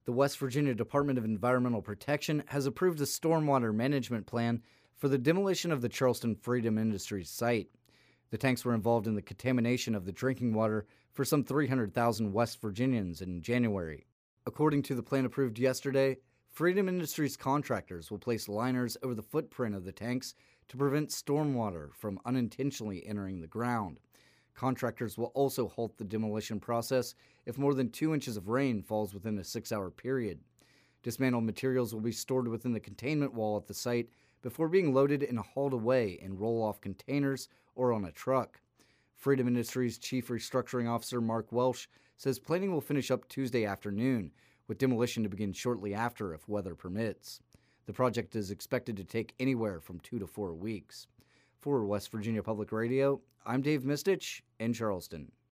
The West Virginia Department of Environmental Protection has approved a stormwater management plan for the demolition of the Charleston Freedom Industries site. The tanks were involved in the contamination of the drinking water for some 300,000 West Virginians in January. According to the plan approved yesterday, Freedom Industries contractors will place liners over the footprint of the tanks to prevent stormwater from unintentionally entering the ground. Contractors will also halt the demolition process if more than 2 inches of rain falls within a 6-hour period. Dismantled materials will be stored within the containment wall at the site before being loaded and hauled away in roll-off containers or on a truck. Freedom Industries Chief Restructuring Officer Mark Welsh says planning will finish up Tuesday afternoon, with demolition to begin shortly after if weather permits. The project is expected to take anywhere from 2 to 4 weeks. For West Virginia Public Radio, I'm Dave Mistich in Charleston.